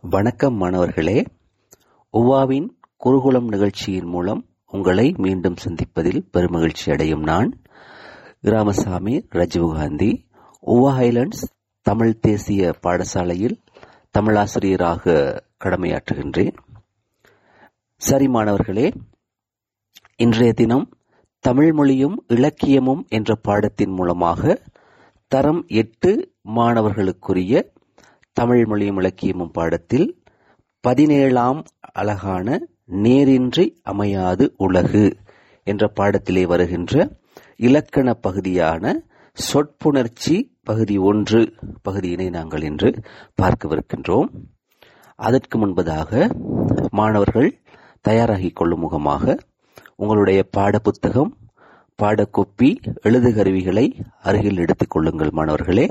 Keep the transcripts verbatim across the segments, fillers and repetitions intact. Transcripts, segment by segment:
வணக்கம் மாணவர்களே. உவாவின் குருகுலம் நிகழ்ச்சியின் மூலம் உங்களை மீண்டும் சந்திப்பதில் பெருமகிழ்ச்சி அடையும் நான் ராமசாமி ராஜீவ்காந்தி, உவா ஹைலண்ட்ஸ் தமிழ் தேசிய பாடசாலையில் தமிழாசிரியராக கடமையாற்றுகின்றேன். சரி மாணவர்களே, இன்றைய தினம் தமிழ் மொழியும் இலக்கியமும் என்ற பாடத்தின் மூலமாக தரம் எட்டு மாணவர்களுக்குரிய தமிழ் மொழியும் இலக்கியமும் பாடத்தில் பதினேழாம் அழகான நேரின்றி அமையாது உலகு என்ற பாடத்திலே வருகின்ற இலக்கண பகுதியான சொற்புணர்ச்சி பகுதி ஒன்று பகுதியினை நாங்கள் இன்று பார்க்கவிருக்கின்றோம். அதற்கு முன்பதாக மாணவர்கள் தயாராகிக் கொள்ளும் முகமாக உங்களுடைய பாட புத்தகம், பாடக்கொப்பி, எழுதுகருவிகளை அருகில் எடுத்துக் கொள்ளுங்கள் மாணவர்களே.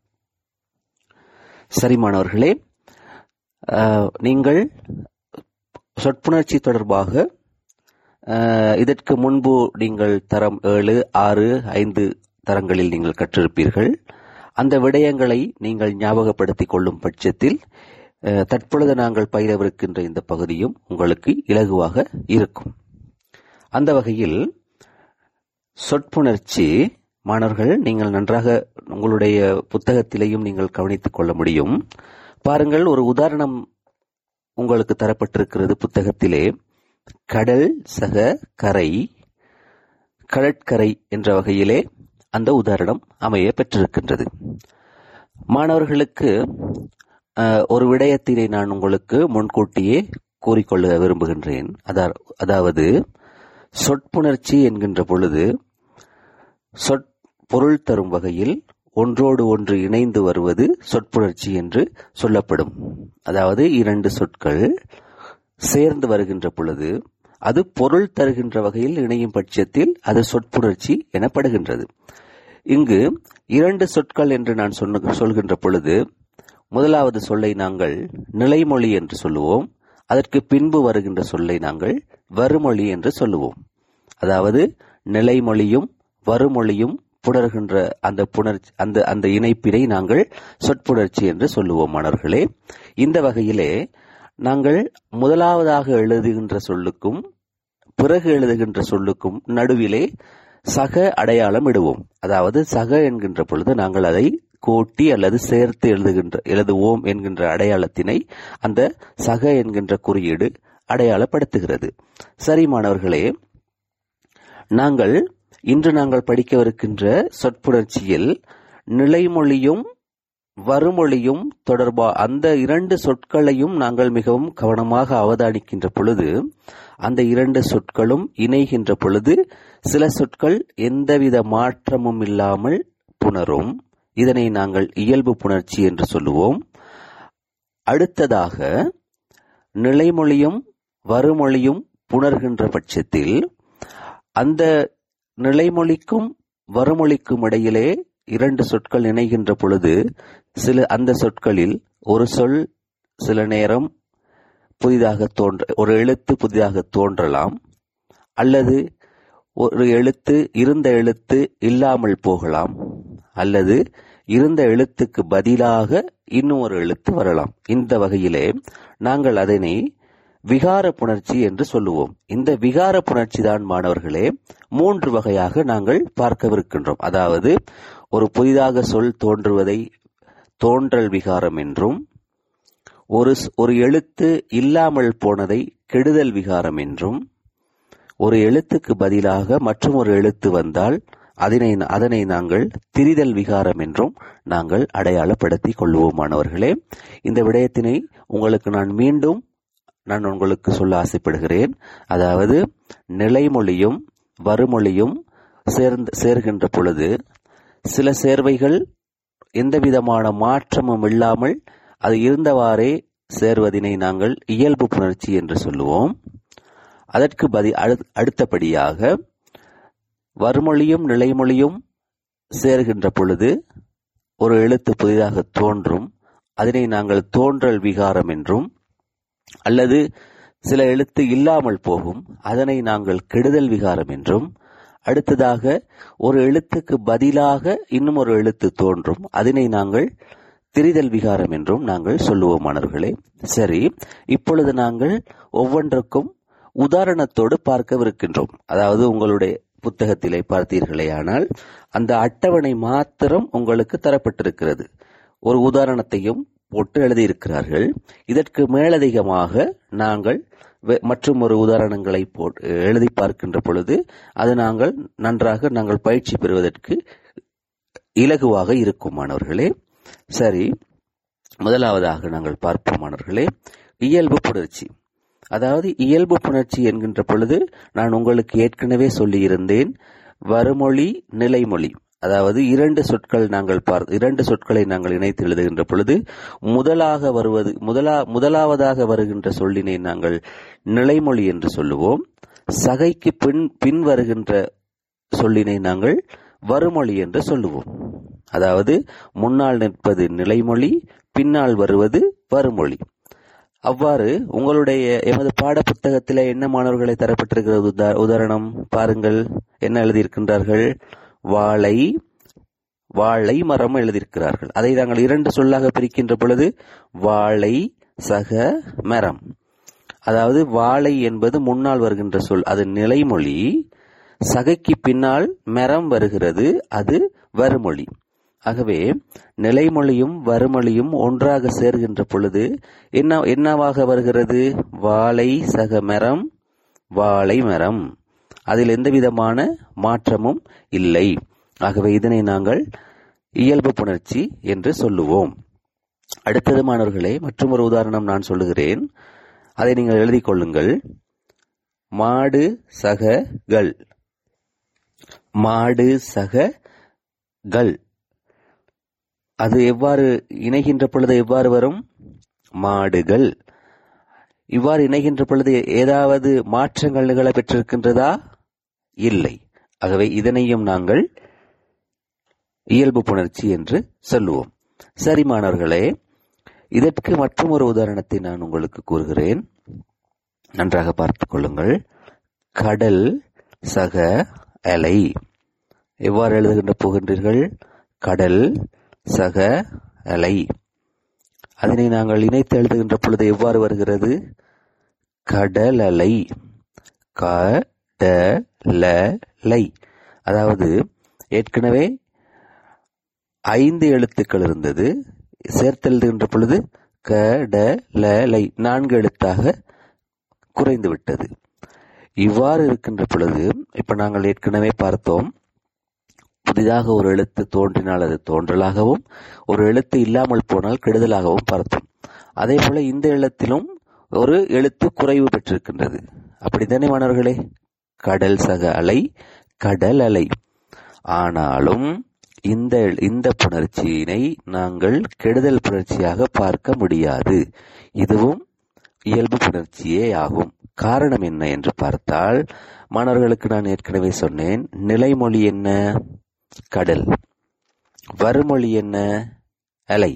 சரி மாணவர்களே, நீங்கள் சொற்புணர்ச்சி தொடர்பாக இதற்கு முன்பு நீங்கள் தரம் ஏழு, ஆறு, ஐந்து தரங்களில் நீங்கள் கற்றிருப்பீர்கள். அந்த விடயங்களை நீங்கள் ஞாபகப்படுத்திக் கொள்ளும் பட்சத்தில் தற்பொழுது நாங்கள் பயிலவிருக்கின்ற இந்த பகுதியும் உங்களுக்கு இலகுவாக இருக்கும். அந்த வகையில் சொற்புணர்ச்சி மாணவர்கள் நீங்கள் நன்றாக உங்களுடைய புத்தகத்திலேயும் நீங்கள் கவனித்துக் கொள்ள முடியும். பாருங்கள், ஒரு உதாரணம் உங்களுக்கு தரப்பட்டிருக்கிறது புத்தகத்திலே. கடல் சக கரை, கடற்கரை என்ற வகையிலே அந்த உதாரணம் அமைய பெற்றிருக்கின்றது. மாணவர்களுக்கு ஒரு விடயத்தினை நான் உங்களுக்கு முன்கூட்டியே கூறிக்கொள்ள விரும்புகின்றேன். அதாவது சொற்புணர்ச்சி என்கின்ற பொழுது சொற் பொருள் தரும் வகையில் ஒன்றோடு ஒன்று இணைந்து வருவது சொற்புணர்ச்சி என்று சொல்லப்படும். அதாவது இரண்டு சொற்கள் சேர்ந்து வருகின்ற பொழுது அது பொருள் தருகின்ற வகையில் இணையும் பட்சத்தில் அது சொற்புணர்ச்சி எனப்படுகின்றது. இங்கு இரண்டு சொற்கள் என்று நான் சொன்ன சொல்கின்ற பொழுது முதலாவது சொல்லை நாங்கள் நிலைமொழி என்று சொல்லுவோம். அதற்கு பின்பு வருகின்ற சொல்லை நாங்கள் வருமொழி என்று சொல்லுவோம். அதாவது நிலைமொழியும் வருமொழியும் புணர்கின்ற அந்த புணர்ச்சி அந்த அந்த இணைப்பினை நாங்கள் சொற்புணர்ச்சி என்று சொல்லுவோம் மாணவர்களே. இந்த வகையிலே நாங்கள் முதலாவதாக எழுதுகின்ற சொல்லுக்கும் பிறகு எழுதுகின்ற சொல்லுக்கும் நடுவிலே சக அடையாளம் இடுவோம். அதாவது சக என்கின்ற பொழுது நாங்கள் அதை கூட்டி அல்லது சேர்த்து எழுதுகின்ற எழுதுவோம் என்கின்ற அடையாளத்தினை அந்த சக என்கின்ற குறியீடு அடையாளப்படுத்துகிறது. சரி மாணவர்களே, நாங்கள் இன்று நாங்கள் படிக்கவிருக்கின்ற சொற்புணர்ச்சியில் நிலைமொழியும் வருமொழியும் தொடர்பா அந்த இரண்டு சொற்களையும் நாங்கள் மிகவும் கவனமாக அவதானிக்கின்ற பொழுது அந்த இரண்டு சொற்களும் இணைகின்ற பொழுது சில சொற்கள் எந்தவித மாற்றமும் இல்லாமல் புணரும். இதனை நாங்கள் இயல்பு புணர்ச்சி என்று சொல்லுவோம். அடுத்ததாக நிலைமொழியும் வருமொழியும் புணர்கின்ற பட்சத்தில் அந்த நிலைமொழிக்கும் வருமொழிக்கும் இடையிலே இரண்டு சொற்கள் இணைகின்ற பொழுது சில அந்த சொற்களில் ஒரு சொல் சில நேரம் புதிதாக தோன்ற ஒரு எழுத்து புதிதாக தோன்றலாம், அல்லது ஒரு எழுத்து இருந்த எழுத்து இல்லாமல் போகலாம், அல்லது இருந்த எழுத்துக்கு பதிலாக இன்னும் ஒரு எழுத்து வரலாம். இந்த வகையிலே நாங்கள் அதனை விகார புணர்ச்சி என்று சொல்லுவோம். இந்த விகார புணர்ச்சி தான் மாணவர்களே மூன்று வகையாக நாங்கள் பார்க்கவிருக்கின்றோம். அதாவது ஒரு புதிதாக சொல் தோன்றுவதை தோன்றல் விகாரம் என்றும், ஒரு ஒரு எழுத்து இல்லாமல் போனதை கெடுதல் விகாரம் என்றும், ஒரு எழுத்துக்கு பதிலாக மற்றும் ஒரு எழுத்து வந்தால் அதனை அதனை நாங்கள் திரிதல் விகாரம் என்றும் நாங்கள் அடையாளப்படுத்திக் கொள்வோம் மாணவர்களே. இந்த விடயத்தினை உங்களுக்கு நான் மீண்டும் நான் உங்களுக்கு சொல்ல ஆசைப்படுகிறேன். அதாவது நிலைமொழியும் வருமொழியும் சேர்ந்து சேர்கின்ற பொழுது சில சேர்வைகள் எந்த விதமான மாற்றமும் இல்லாமல் அது இருந்தவாறே சேர்வதினை நாங்கள் இயல்பு புணர்ச்சி என்று சொல்லுவோம். அதற்கு பதி அடுத்தபடியாக வருமொழியும் நிலைமொழியும் சேர்கின்ற பொழுது ஒரு எழுத்து புதிதாக தோன்றும். அதனை நாங்கள் தோன்றல் விகாரம் என்றும், அல்லது சில எழுத்து இல்லாமல் போகும், அதனை நாங்கள் கெடுதல் விகாரம் என்றும், அடுத்ததாக ஒரு எழுத்துக்கு பதிலாக இன்னும் ஒரு எழுத்து தோன்றும், அதனை நாங்கள் திரிதல் விகாரம் என்றும் நாங்கள் சொல்லுவோம் மாணவர்களே. சரி, இப்பொழுது நாங்கள் ஒவ்வொன்றுக்கும் உதாரணத்தோடு பார்க்கவிருக்கின்றோம். அதாவது உங்களுடைய புத்தகத்திலே பார்த்தீர்களே ஆனால் அந்த அட்டவணை மாத்திரம் உங்களுக்கு தரப்பட்டிருக்கிறது. ஒரு உதாரணத்தையும் போட்டு எழுதியிருக்கிறார்கள். இதற்கு மேலதிகமாக நாங்கள் மற்றும் ஒரு உதாரணங்களை போட்டு எழுதி பார்க்கின்ற பொழுது அது நாங்கள் நன்றாக நாங்கள் பயிற்சி பெறுவதற்கு இலகுவாக இருக்கும் மாணவர்களே. சரி, முதலாவதாக நாங்கள் பார்ப்போம் மாணவர்களே, இயல்பு புணர்ச்சி. அதாவது இயல்பு புணர்ச்சி என்கின்ற பொழுது நான் உங்களுக்கு ஏற்கனவே சொல்லியிருந்தேன், வருமொழி நிலைமொழி. அதாவது இரண்டு சொற்கள் நாங்கள் பார்த்து இரண்டு சொற்களை நாங்கள் இணைத்து எழுதுகின்ற பொழுது முதலாக வருவது முதலா முதலாவதாக வருகின்ற சொல்லினை நாங்கள் நிலைமொழி என்று சொல்லுவோம். சகைக்கு பின் பின் வருகின்ற சொல்லினை நாங்கள் வருமொழி என்று சொல்லுவோம். அதாவது முன்னால் நிற்பது நிலைமொழி, பின்னால் வருவது வருமொழி. அவ்வாறு உங்களுடைய எமது பாட புத்தகத்தில் என்ன மாணவர்களை தரப்பட்டிருக்கிறது உதாரணம் பாருங்கள். என்ன எழுதியிருக்கின்றார்கள்? வாழை வாழை மரம் எழுதியிருக்கிறார்கள். அதை நாங்கள் இரண்டு சொல்லாக பிரிக்கின்ற பொழுது வாழை சக மரம். அதாவது வாழை என்பது முன்னால் வருகின்ற சொல், அது நிலைமொழி. சகைக்கு பின்னால் மரம் வருகிறது, அது வருமொழி. ஆகவே நிலைமொழியும் வருமொழியும் ஒன்றாக சேர்கின்ற பொழுது என்ன என்னவாக வருகிறது? வாழை சக மரம், வாழை மரம். அதில் எந்த விதமான மாற்றமும் இல்லை. ஆகவே இதனை நாங்கள் இயல்பு புணர்ச்சி என்று சொல்லுவோம். அடுத்தது மாணவர்களே, மற்றும் ஒரு உதாரணம் நான் சொல்லுகிறேன், அதை நீங்கள் எழுதி கொள்ளுங்கள். மாடு சக கள். மாடு சக கள். அது எவ்வாறு இணைகின்ற பொழுது எவ்வாறு வரும்? மாடுகள். இவ்வாறு இணைகின்ற பொழுது ஏதாவது மாற்றங்கள் நிகழ பெற்றிருக்கின்றதா? இல்லை. ஆகவே இதனையும் நாங்கள் இயல்பு புணர்ச்சி என்று சொல்லுவோம். சரி மாணவர்களே, இதற்கு மற்றும் ஒரு உதாரணத்தை நான் உங்களுக்கு கூறுகிறேன், நன்றாக பார்த்துக் கொள்ளுங்கள். கடல் சக அலை. எவ்வாறு எழுதுகின்ற போகின்றீர்கள்? கடல் சக அலை. அதனை நாங்கள் இணைத்து எழுதுகின்ற பொழுது எவ்வாறு வருகிறது? கடல் அலை. கடலை. அதாவது ஏற்கனவே ஐந்து எழுத்துக்கள் இருந்தது, சேர்த்து எழுதுகின்ற பொழுது கடலை நான்கு எழுத்தாக குறைந்து விட்டது. இவ்வாறு இருக்கின்ற பொழுது இப்ப நாங்கள் ஏற்கனவே பார்த்தோம், புதிதாக ஒரு எழுத்து தோன்றினால் அது தோன்றலாகவும், ஒரு எழுத்து இல்லாமல் போனால் கெடுதலாகவும் பார்த்தோம். அதே போல இந்த எழுத்திலும் ஒரு எழுத்து குறைவு பெற்றிருக்கின்றது. அப்படித்தானே மாணவர்களே? கடல் சக அலை, கடல் அலை. ஆனாலும் இந்த இந்த புணர்ச்சியினை நாங்கள் கெடுதல் புணர்ச்சியாக பார்க்க முடியாது. இதுவும் இயல்பு புணர்ச்சியே ஆகும். காரணம் என்ன என்று பார்த்தால், மாணவர்களுக்கு நான் ஏற்கனவே சொன்னேன், நிலைமொழி என்ன? கடல். வருமொழி என்ன? அலை.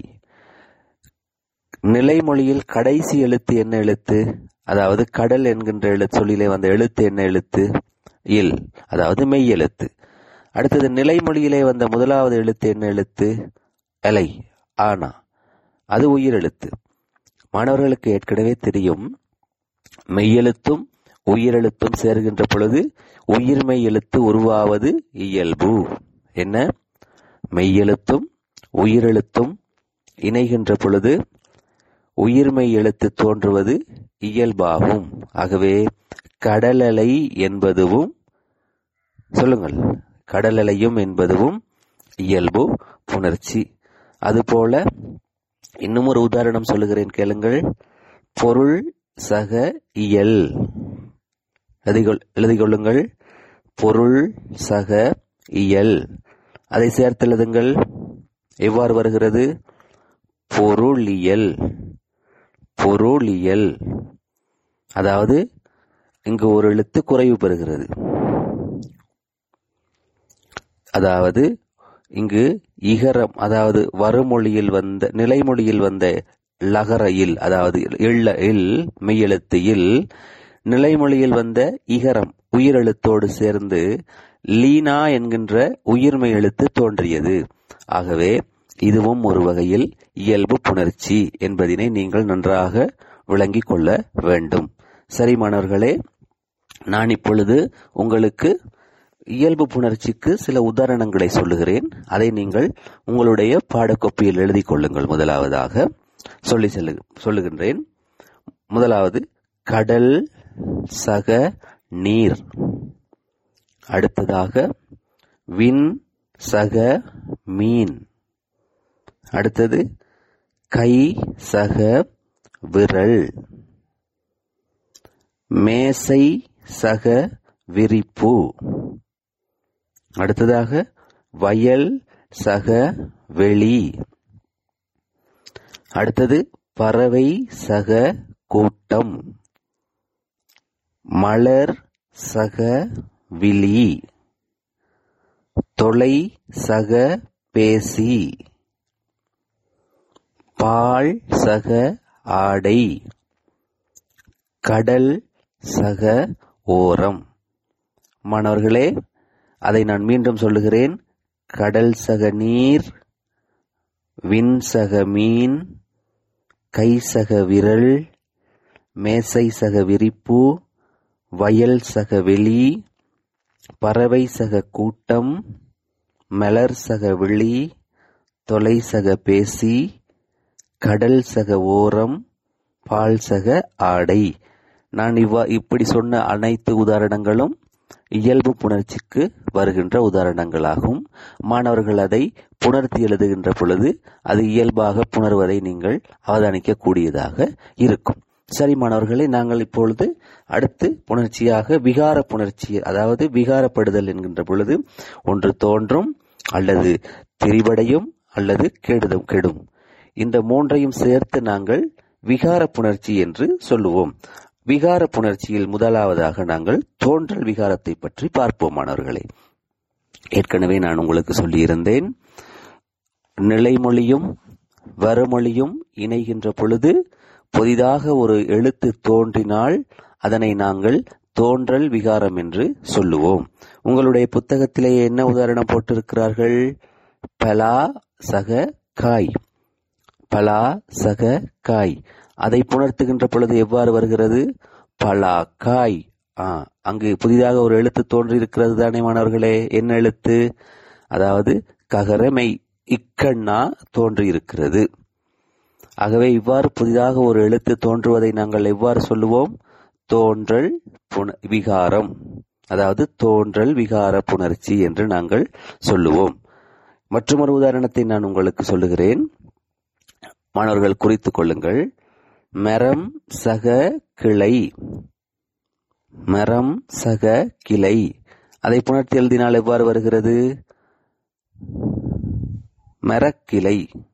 நிலைமொழியில் கடைசி எழுத்து என்ன எழுத்து? அதாவது கடல் என்கின்ற எழுத்து சொல்லிலே வந்த எழுத்து என்ன எழுத்து? இல், அதாவது மெய் எழுத்து. அடுத்தது நிலைமொழியிலே வந்த முதலாவது எழுத்து என்ன எழுத்து? அலை, ஆனா, அது உயிர் எழுத்து. மாணவர்களுக்கு ஏற்கனவே தெரியும், மெய்யெழுத்தும் உயிரெழுத்தும் சேர்கின்ற பொழுது உயிர்மெய் எழுத்து உருவாவது இயல்பு. என்ன? மெய்யெழுத்தும் உயிரெழுத்தும் இணைகின்ற பொழுது உயிர்மெய் எழுத்து தோன்றுவது இயல்பாகும். ஆகவே கடலலை என்பதுவும், சொல்லுங்கள், கடலலையும் என்பதுவும் இயல்பு புணர்ச்சி. அதுபோல இன்னும் ஒரு உதாரணம் சொல்லுகிறேன், கேளுங்கள். பொருள் சக இயல். எழுதிக் கொள்ளுங்கள். பொருள் சக இயல். அதை சேர்த்து எழுதுங்கள். எவ்வாறு வருகிறது? பொருளியல். பொருளியல். அதாவது இங்கு ஒரு எழுத்து குறைவு பெறுகிறது. அதாவது இங்கு இகரம், அதாவது வருமொழியில் வந்த நிலைமொழியில் வந்த லகர இல், அதாவது எள்ள இல் மெய்யெழுத்து இல், நிலைமொழியில் வந்த இகரம் உயிரெழுத்தோடு சேர்ந்து லீனா என்கின்ற உயிர்மெய் எழுத்து தோன்றியது. ஆகவே இதுவும் ஒரு வகையில் இயல்பு புணர்ச்சி என்பதினை நீங்கள் நன்றாக விளங்கிக் கொள்ள வேண்டும். சரி மாணவர்களே, நான் இப்பொழுது உங்களுக்கு இயல்பு புணர்ச்சிக்கு சில உதாரணங்களை சொல்லுகிறேன். அதை நீங்கள் உங்களுடைய பாடக்கோப்பியில் எழுதி கொள்ளுங்கள். முதலாவதாக சொல்லி செல்லு சொல்லுகின்றேன். முதலாவது கடல் சக நீர். அடுத்ததாக விண் சக மீன். அடுத்தது கை சக விரல். மேசை சக விரிப்பு. அடுத்ததாக வயல் சக வெளி. அடுத்தது பறவை சக கூட்டம். மலர் சக விழி. தொலை சக பேசி. பால் சக ஆடை. கடல் சக ஓரம். மாணவர்களே, அதை நான் மீண்டும் சொல்லுகிறேன். கடல் சக நீர், விண் சக மீன், கை சக விரல், மேசை சக விரிப்பு, வயல் சக வெளி, பறவை சக கூட்டம், மலர் சக விழி, தொலை சக பேசி, கடல் சக ஓரம், பால் சக ஆடை. நான் இவ்வா இப்படி சொன்ன அனைத்து உதாரணங்களும் இயல்பு புணர்ச்சிக்கு வருகின்ற உதாரணங்களாகும். மாணவர்கள் அதை புணர்த்தி எழுதுகின்ற பொழுது அது இயல்பாக புணர்வதை நீங்கள் அவதானிக்க கூடியதாக இருக்கும். சரி மாணவர்களை, நாங்கள் இப்பொழுது அடுத்து புணர்ச்சியாக விகார புணர்ச்சி, அதாவது விகாரப்படுதல் என்கின்ற பொழுது ஒன்று தோன்றும் அல்லது திரிபடையும் அல்லது கெடுதும் கெடும் இந்த மூன்றையும் சேர்த்து நாங்கள் விகார புணர்ச்சி என்று சொல்லுவோம். விகார புணர்ச்சியில் முதலாவதாக நாங்கள் தோன்றல் விகாரத்தை பற்றி பார்ப்போம் மாணவர்களே. ஏற்கனவே நான் உங்களுக்கு சொல்லியிருந்தேன், நிலைமொழியும் வறுமொழியும் இணைகின்ற பொழுது புதிதாக ஒரு எழுத்து தோன்றினால் அதனை நாங்கள் தோன்றல் விகாரம் என்று சொல்லுவோம். உங்களுடைய புத்தகத்திலேயே என்ன உதாரணம் போட்டிருக்கிறார்கள்? பலா சக காய். பலா சக காய். அதை புணர்த்துகின்ற பொழுது எவ்வாறு வருகிறது? பலாக்காய். ஆ அங்கு புதிதாக ஒரு எழுத்து தோன்றி இருக்கிறது தானே மாணவர்களே? என்ன எழுத்து? அதாவது ககரமை இக்கண்ணா தோன்றி இருக்கிறது. ஆகவே இவ்வாறு புதிதாக ஒரு எழுத்து தோன்றுவதை நாங்கள் எவ்வாறு சொல்லுவோம்? தோன்றல் புன விகாரம், அதாவது தோன்றல் விகார புணர்ச்சி என்று நாங்கள் சொல்லுவோம். மற்றொரு உதாரணத்தை நான் உங்களுக்கு சொல்லுகிறேன், மாணவர்கள் குறித்துக் கொள்ளுங்கள். மரம் சக கிளை. மரம் சக கிளை. அதை புணர்த்தி எழுதினால் எவ்வாறு வருகிறது? மரக்கிளை.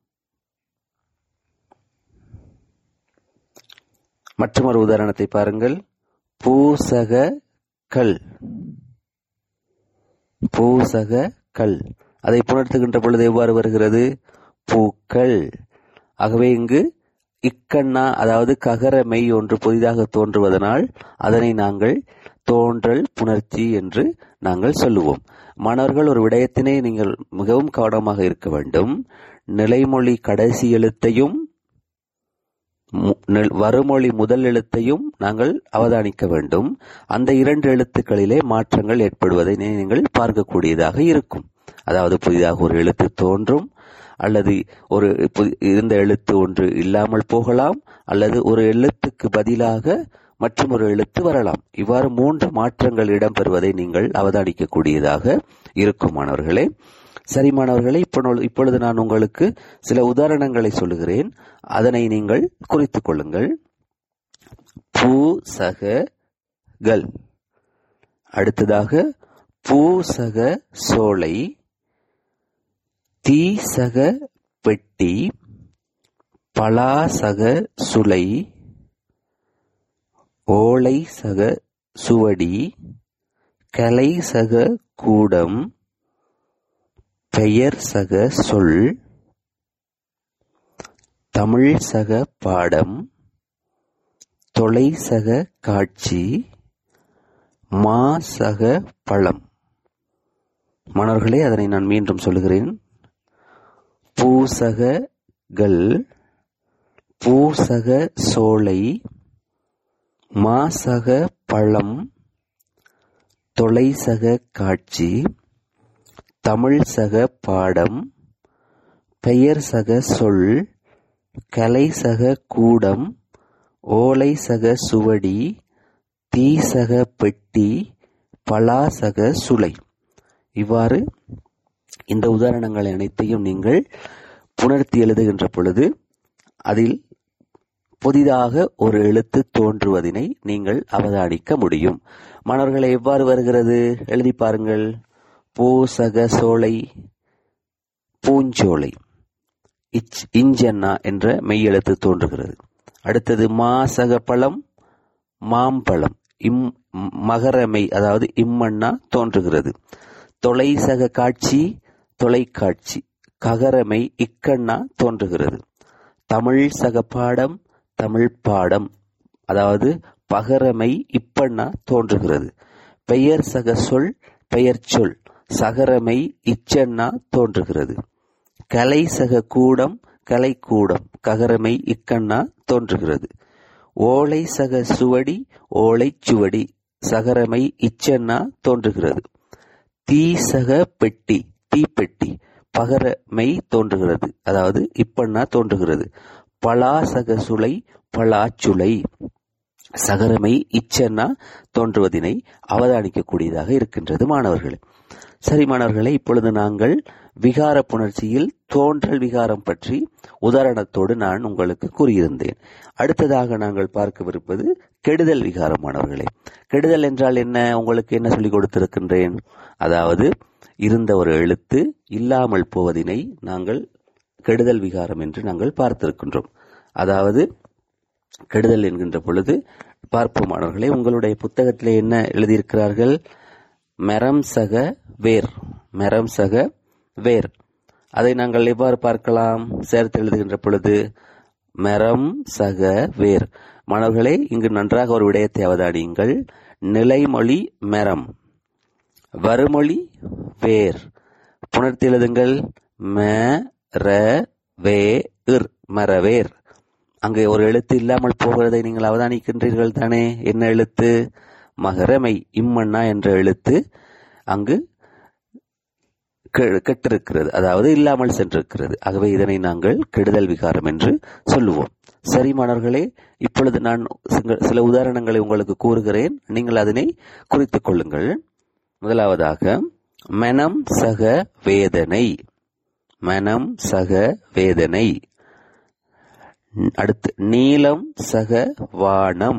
மற்றொரு உதாரணத்தை பாருங்கள். பூசக கல். பூசக கல். அதை புணர்த்துகின்ற பொழுது எவ்வாறு வருகிறது? பூக்கள். ஆகவே இங்கு இக்கண்ணா, அதாவது ககர மெய் ஒன்று புதிதாக தோன்றுவதனால் அதனை நாங்கள் தோன்றல் புணர்ச்சி என்று நாங்கள் சொல்லுவோம். மாணவர்கள், ஒரு விடயத்தினை நீங்கள் மிகவும் கவனமாக இருக்க வேண்டும். நிலைமொழி கடைசி எழுத்தையும் வறுமொழி முதல் எழுத்தையும் நாங்கள் அவதானிக்க வேண்டும். அந்த இரண்டு எழுத்துக்களிலே மாற்றங்கள் ஏற்படுவதை நீங்கள் பார்க்கக்கூடியதாக இருக்கும். அதாவது புதிதாக ஒரு எழுத்து தோன்றும், அல்லது ஒரு இருந்த எழுத்து ஒன்று இல்லாமல் போகலாம், அல்லது ஒரு எழுத்துக்கு பதிலாக மற்றும் ஒரு எழுத்து வரலாம். இவ்வாறு மூன்று மாற்றங்கள் இடம்பெறுவதை நீங்கள் அவதானிக்கக்கூடியதாக இருக்கும் மாணவர்களே. சரி மாணவர்களே, இப்பொழுது நான் உங்களுக்கு சில உதாரணங்களை சொல்லுகிறேன். அதனை நீங்கள் குறித்துக் கொள்ளுங்கள். பூசககள். அடுத்ததாக பூசக சோலை. தீசக பெட்டி. பலாசக சுளை. ஓலை சக சுவடி. கலை சக கூடம். பெயர் சக சொல். தமிழ் சக பாடம். தொலை சக காட்சி. மா சக பழம். மாணவர்களே, அதனை நான் மீண்டும் சொல்லுகிறேன். பூசகங்கள், பூசக சோலை, மாசக பழம், தொலைசக காட்சி, தமிழ் சக பாடம், பெயர் சக சொல், கலை சக கூடம், ஓலை சக சுவடி, தீசக பெட்டி, பலாசக சுளை. இவ்வாறு இந்த உதாரணங்களை அனைத்தையும் நீங்கள் புணர்த்தி எழுதுகின்ற பொழுது அதில் புதிதாக ஒரு எழுத்து தோன்றுவதனை நீங்கள் அவதானிக்க முடியும். மாணவர்களை எவ்வாறு வருகிறது எழுதி பாருங்கள். பூசக சோலை, பூஞ்சோலை. இச் இஞ்சன்னா என்ற மெய்யெழுத்து தோன்றுகிறது. அடுத்தது மாசக பழம், மாம்பழம். இம் மகரமை அதாவது இம்மண்ணா தோன்றுகிறது. தொலைசக காட்சி, தொலைக்காட்சி. ககரமை இக்கண்ணா தோன்றுகிறது. தமிழ் சக பாடம், தமிழ் பாடம். அதாவது பகரமை இப்பண்ணா தோன்றுகிறது. பெயர் சக சொல், பெயர் சொல். சகரமை இச்சன்னா தோன்றுகிறது. கலை சக கூடம், கலைக்கூடம். ககரமை இக்கண்ணா தோன்றுகிறது. ஓலை சக சுவடி, ஓலை சுவடி. சகரமை இச்சன்னா தோன்றுகிறது. தீசக பெட்டி, தீப்பெட்டி. பகரமை தோன்றுகிறது, அதாவது இப்பண்ணா தோன்றுகிறது. பலாசக சுளை, பலாச்சுளை. சகரமை இச்சன்னா தோன்றுவதினை அவதானிக்கக்கூடியதாக இருக்கின்றது மாணவர்களே. சரி மாணவர்களே, இப்பொழுது நாங்கள் விகார புணர்ச்சியில் தோன்றல் விகாரம் பற்றி உதாரணத்தோடு நான் உங்களுக்கு கூறியிருந்தேன். அடுத்ததாக நாங்கள் பார்க்கவிருப்பது கெடுதல் விகாரம் மாணவர்களே. கெடுதல் என்றால் என்ன, உங்களுக்கு என்ன சொல்லிக் கொடுத்திருக்கின்றேன்? அதாவது இருந்த ஒரு எழுத்து இல்லாமல் போவதினை நாங்கள் கெடுதல் விகாரம் என்று நாங்கள் பார்த்திருக்கின்றோம். அதாவது கெடுதல் என்கின்ற பொழுது பார்ப்போம் மாணவர்களே. உங்களுடைய புத்தகத்திலே என்ன எழுதியிருக்கிறார்கள்? மெரம் சக வேர், மெரம் சக வேர். அதை நாங்கள் எவ்வாறு பார்க்கலாம்? சேர்த்து எழுதுகின்ற பொழுது மெரம் சக வேர். மாணவர்களே, இங்கு நன்றாக ஒரு விடயத்தை அவதானியுங்கள். நிலைமொழி மெரம், வருமொழி வேர். புணர்த்தி எழுதுங்கள். ம ர வே இர், மரவேர். அங்கே ஒரு எழுத்து இல்லாமல் போகிறதை நீங்கள் அவதானிக்கின்றீர்கள் தானே? என்ன எழுத்து? மகரமை இம்மண்ணா என்ற எழுத்து அங்கு கெட்டிருக்கிறது, அதாவது இல்லாமல் சென்றிருக்கிறது. ஆகவே இதனை நாங்கள் கெடுதல் விகாரம் என்று சொல்லுவோம். சரி மாணவர்களே, இப்பொழுது நான் சில உதாரணங்களை உங்களுக்கு கூறுகிறேன், நீங்கள் அதனை குறித்துக் கொள்ளுங்கள். முதலாவதாக மனம் சக வேதனை, மனம் சக வேதனை. அடுத்து நீலம் சக வானம்,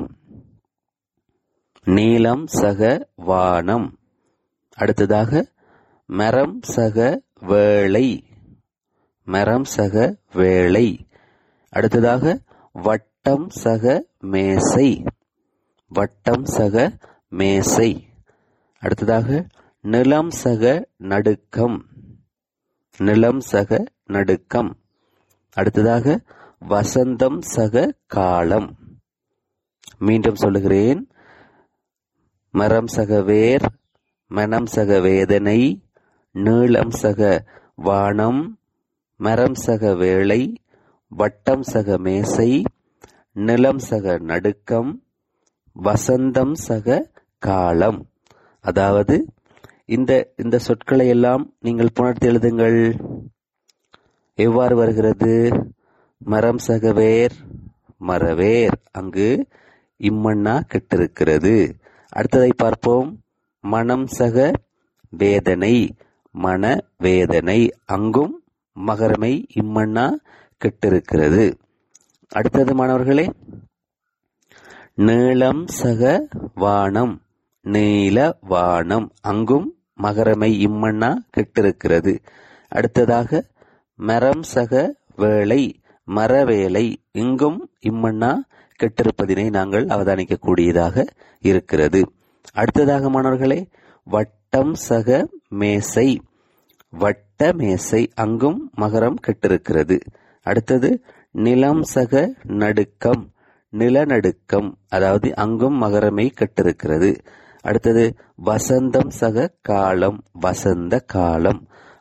நீலம் சக வானம். அடுத்ததாக மரம் சக வேளை, மரம் சக வேளை. அடுத்ததாக வட்டம் சக மேசை, வட்டம் சக மேசை. அடுத்ததாக நிலம் சக நடுக்கம், நிலம் சக நடுக்கம். அடுத்ததாக வசந்தம் சக காலம். மீண்டும் சொல்லுகிறேன். மரம் சக வேர், மனம் சக வேதனை, நீளம் சக வானம், மரம் சக வேளை, வட்டம் சக மேசை, நிலம் சக நடுக்கம், வசந்தம் சக காலம். அதாவது இந்த இந்த சொற்களை எல்லாம் நீங்கள் புணர்த்தி எழுதுங்கள். எவ்வாறு வருகிறது? மரம் சக வேர், மரவேர். அங்கு இம்மண்ணா கெட்டிருக்கிறது. அடுத்ததை பார்ப்போம். மனம் சக வேதனை, மன வேதனை. அங்கும் மகரமை இம்மண்ணா கெட்டிருக்கிறது. அடுத்தது மாணவர்களே, நீளம் சக வானம், நீல வானம். அங்கும் மகரமை இம்மண்ணா கெட்டிருக்கிறது. அடுத்ததாக மரம் சக வேளை, மரவேலை. இங்கும் இம்மண்ணா கெட்டிருப்பதினை நாங்கள் அவதானிக்க கூடியதாக இருக்கிறது. அடுத்ததாக மாணவர்களே, வட்டம் சக மேசை, வட்ட மேசை. அங்கும் மகரம் கெட்டிருக்கிறது. அடுத்தது நிலம் சக நடுக்கம், நிலநடுக்கம். அதாவது அங்கும் மகரமை கெட்டிருக்கிறது. அடுத்தது வசந்தம் சக காலம், வசந்த காலம்.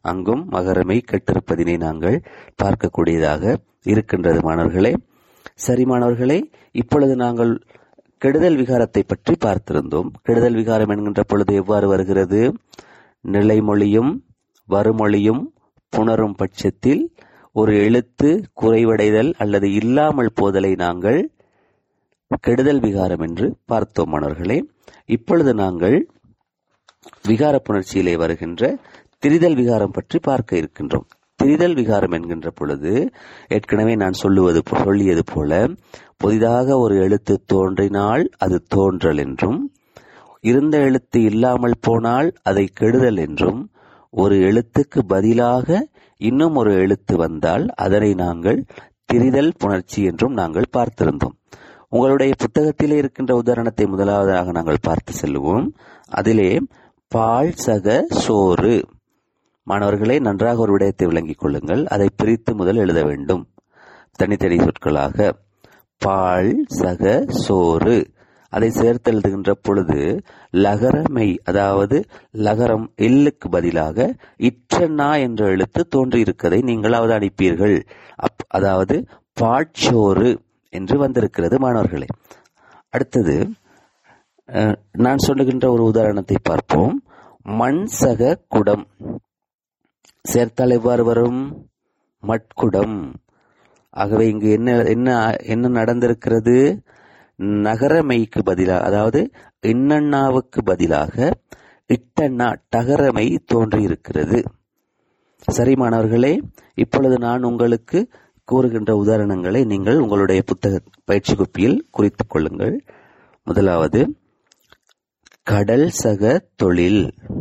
அங்கும் மகரமை கெட்டிருப்பதினை நாங்கள் பார்க்கக்கூடியதாக இருக்கின்றது மாணவர்களே. சரி மாணவர்களே, இப்பொழுது நாங்கள் கெடுதல் விகாரத்தை பற்றி பார்த்திருந்தோம். கெடுதல் விகாரம் என்கின்ற பொழுது எவ்வாறு வருகிறது? நிலைமொழியும் வருமொழியும் புணரும் பட்சத்தில் ஒரு எழுத்து குறைவடைதல் அல்லது இல்லாமல் போதலை நாங்கள் கெடுதல் விகாரம் என்று பார்த்தோம் மாணவர்களே. இப்பொழுது நாங்கள் விகார புணர்ச்சியிலே வருகின்ற திரிதல் விகாரம் பற்றி பார்க்க இருக்கின்றோம். திரிதல் விகாரம் என்கின்ற பொழுது ஏற்கனவே நான் சொல்லுவது சொல்லியது போல புதிதாக ஒரு எழுத்து தோன்றினால் அது தோன்றல் என்றும், இருந்த எழுத்து இல்லாமல் போனால் அதை கெடுதல் என்றும், ஒரு எழுத்துக்கு பதிலாக இன்னும் ஒரு எழுத்து வந்தால் அதனை நாங்கள் திரிதல் புணர்ச்சி என்றும் நாங்கள் பார்த்திருந்தோம். உங்களுடைய புத்தகத்திலே இருக்கின்ற உதாரணத்தை முதலாவதாக நாங்கள் பார்த்து செல்லுவோம். அதிலே பால் சக சோறு. மாணவர்களே, நன்றாக ஒரு விடயத்தை விளங்கிக் கொள்ளுங்கள். அதை பிரித்து முதல் எழுத வேண்டும் தனித்தனி சொற்களாக. பால் சக சோறு, அதை சேர்த்து எழுதுகின்ற பொழுது லகரமை, அதாவது லகரம் எல்லுக்கு பதிலாக இற்றன்னா என்ற எழுத்து தோன்றியிருக்கதை நீங்கள் அவதானிப்பீர்கள். அதாவது பாட்சோறு என்று வந்திருக்கிறது மாணவர்களே. அடுத்தது நான் சொல்லுகின்ற ஒரு உதாரணத்தை பார்ப்போம். மண் சக குடம் சேர்த்தால் எவ்வாறு வரும்? மட்குடம். ஆகவே இங்கு என்ன என்ன என்ன நடந்திருக்கிறது? நகரமைக்கு பதிலாக, அதாவது இன்னண்ணாவுக்கு பதிலாக இட்டண்ணா டகரமை தோன்றியிருக்கிறது. சரி மாணவர்களே, இப்பொழுது நான் உங்களுக்கு கூறுகின்ற உதாரணங்களை நீங்கள் உங்களுடைய புத்தக பயிற்சி கோப்பியில் குறித்துக் கொள்ளுங்கள். முதலாவது கடல் சக தொழில்,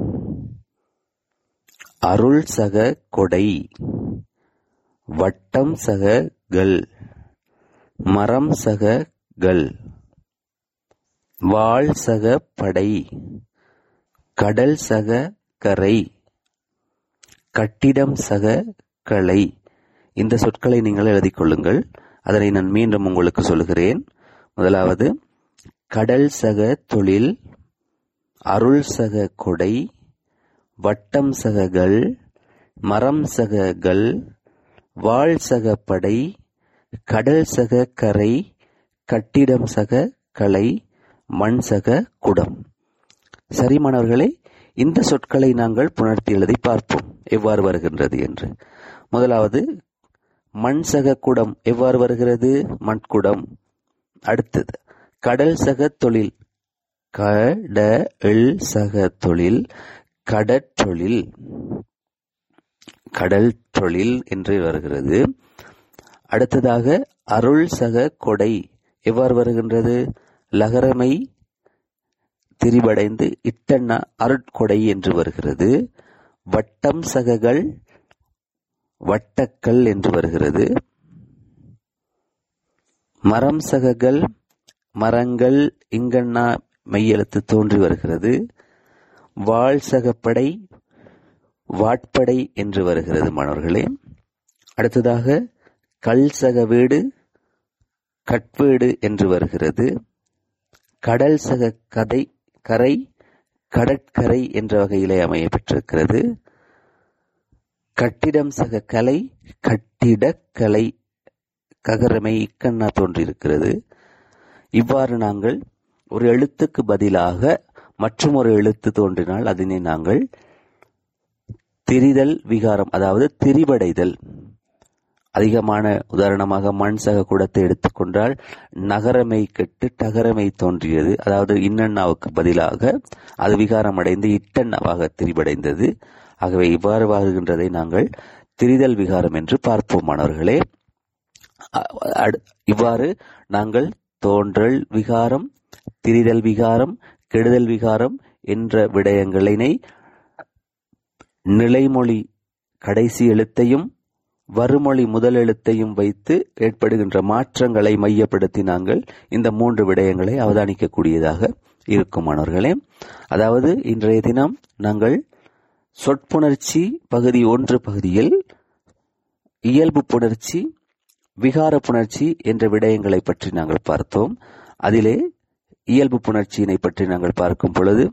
அருள் சக கொடை, வட்டம் சக கள், மரம் சக கள், வாள் சக படை, கடல் சக கரை, கட்டிடம் சக களை. இந்த சொற்களை நீங்கள் எழுதிக் கொள்ளுங்கள். அதனை நான் மீண்டும் உங்களுக்கு சொல்கிறேன். முதலாவது கடல் சக தொழில், அருள் சக கொடை, வட்டம் சககள், மரம் சககள், வாள் சக படை, கடல் சக கரை, கட்டிடம் சக களை, மண் சக குடம். சரி மாணவர்களே, இந்த சொற்களை நாங்கள் புணர்த்தி எழுதி பார்ப்போம் எவ்வாறு வருகின்றது என்று. முதலாவது மண் சக குடம் எவ்வாறு வருகிறது? மண்குடம். அடுத்தது கடல் சக தொழில், கடல் சக தொழில், கடற்றொழில், கடல் தொழில் என்று வருகிறது. அடுத்ததாக அருள் சக கொடை எவ்வாறு வருகின்றது? லகரமை திரிபடைந்து இட்டண்ணா அருட்கொடை என்று வருகிறது. வட்டம் சககள் வட்டக்கல் என்று வருகிறது. மரம் சககள் மரங்கள் இங்கண்ணா மெய்யெழுத்து தோன்றி வருகிறது. வாள் சகப்படை வாட்படை என்று வருகிறது மாணவர்களே. அடுத்ததாக கல் சக வீடு கட்வீடு என்று வருகிறது. கடல் சக கதை கரை கடற்கரை என்ற வகையிலே அமைய பெற்றிருக்கிறது. கட்டிடம் சக கலை கட்டிடக்கலை ககரமை இக்கண்ணா தோன்றியிருக்கிறது. இவ்வாறு நாங்கள் ஒரு எழுத்துக்கு பதிலாக மற்றும் ஒரு எழுத்து தோன்றினால் அதனை நாங்கள் திரிதல் விகாரம், அதாவது திரிபடைதல். அதிகமான உதாரணமாக மண் சக குடத்தை எடுத்துக்கொண்டால் நகரமை கெட்டு டகரமை தோன்றியது, அதாவது இன்னண்ணாவுக்கு பதிலாக அது விகாரம் அடைந்து இட்டண்ணாவாக திரிபடைந்தது. ஆகவே இவ்வாறு வருகின்றதை நாங்கள் திரிதல் விகாரம் என்று பார்ப்போம் மாணவர்களே. இவ்வாறு நாங்கள் தோன்றல் விகாரம், திரிதல் விகாரம், கெடுதல் விகாரம் என்ற விடயங்களினை நிலைமொழி கடைசி எழுத்தையும் வருமொழி முதல் எழுத்தையும் வைத்து ஏற்படுகின்ற மாற்றங்களை மையப்படுத்தி நாங்கள் இந்த மூன்று விடயங்களை அவதானிக்கக்கூடியதாக இருக்கும் மாணவர்களே. அதாவது இன்றைய தினம் நாங்கள் சொற்புணர்ச்சி பகுதி ஒன்று பகுதியில் இயல்பு புணர்ச்சி, விகார புணர்ச்சி என்ற விடயங்களை பற்றி நாங்கள் பார்த்தோம். அதிலே இயல்பு புணர்ச்சியினை பற்றி நாங்கள் பார்க்கும் பொழுது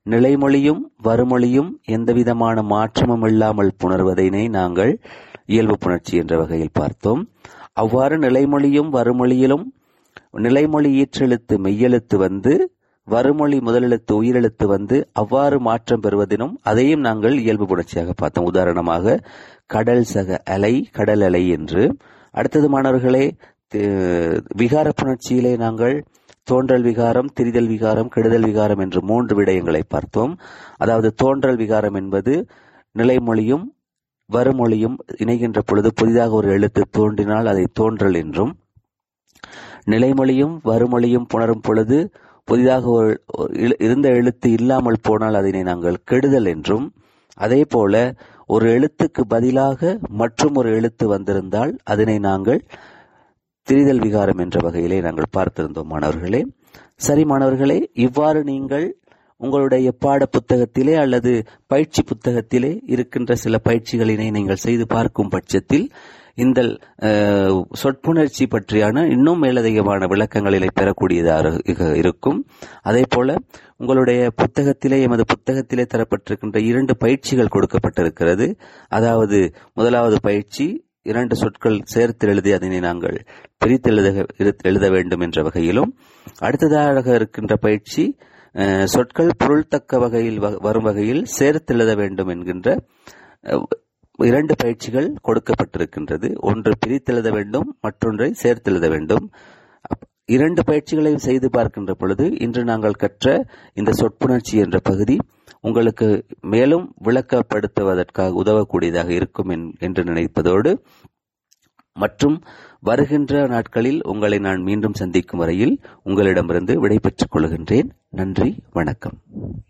நிலைமொழியும் வருமொழியும் எந்தவிதமான மாற்றமும் இல்லாமல் புணர்வதனை நாங்கள் இயல்பு புணர்ச்சி என்ற வகையில் பார்த்தோம். அவ்வாறு நிலைமொழியும் வருமொழியிலும் நிலைமொழி ஈற்றெழுத்து மெய்யெழுத்து வந்து வருமொழி முதலெழுத்து உயிரெழுத்து வந்து அவ்வாறு மாற்றம் பெறுவதினும் அதையும் நாங்கள் இயல்பு புணர்ச்சியாக பார்த்தோம். உதாரணமாக கடல் சக அலை, கடல் அலை என்று. அடுத்தது மாணவர்களே, விகார புணர்ச்சியிலே நாங்கள் தோன்றல் விகாரம், திரிதல் விகாரம், கெடுதல் விகாரம் என்று மூன்று விடயங்களை பார்த்தோம். அதாவது தோன்றல் விகாரம் என்பது நிலைமொழியும் வருமொழியும் இணைகின்ற பொழுது புதிதாக ஒரு எழுத்து தோன்றினால் அதை தோன்றல் என்றும், நிலைமொழியும் வருமொழியும் புணரும் பொழுது புதிதாக ஒரு இருந்த எழுத்து இல்லாமல் போனால் அதனை நாங்கள் கெடுதல் என்றும், அதே போல ஒரு எழுத்துக்கு பதிலாக மற்றும் ஒரு எழுத்து வந்திருந்தால் அதனை நாங்கள் திரிதல் விகாரம் என்ற வகையிலே நாங்கள் பார்த்திருந்தோம் மாணவர்களே. சரி மாணவர்களே, இவ்வாறு நீங்கள் உங்களுடைய பாட புத்தகத்திலே அல்லது பயிற்சி புத்தகத்திலே இருக்கின்ற சில பயிற்சிகளினை நீங்கள் செய்து பார்க்கும் பட்சத்தில் இந்த சொற்புணர்ச்சி பற்றியான இன்னும் மேலதிகமான விளக்கங்களிலே பெறக்கூடியதாக இருக்கும். அதே போல உங்களுடைய புத்தகத்திலே எமது புத்தகத்திலே தரப்பட்டிருக்கின்ற இரண்டு பயிற்சிகள் கொடுக்கப்பட்டிருக்கிறது. அதாவது முதலாவது பயிற்சி இரண்டு சொற்கள் சேர்த்து எழுதி அதனை நாங்கள் பிரித்து எழுத எழுத வேண்டும் என்ற வகையிலும், அடுத்ததாக இருக்கின்ற பயிற்சி சொற்கள் பொருள் தக்க வகையில் வரும் வகையில் சேர்த்து எழுத வேண்டும் என்கின்ற இரண்டு பயிற்சிகள் கொடுக்கப்பட்டிருக்கின்றது. ஒன்று பிரித்தெழுத வேண்டும், மற்றொன்றை சேர்த்தெழுத வேண்டும். இரண்டு பயிற்சிகளையும் செய்து பார்க்கின்ற பொழுது இன்று நாங்கள் கற்ற இந்த சொற்புணர்ச்சி என்ற பகுதி உங்களுக்கு மேலும் விளக்கப்படுத்துவதற்காக உதவக்கூடியதாக இருக்கும் என்று நினைப்பதோடு, மற்றும் வருகின்ற நாட்களில் உங்களை நான் மீண்டும் சந்திக்கும் வரையில் உங்களிடமிருந்து விடை பெற்றுக் கொள்கின்றேன். நன்றி, வணக்கம்.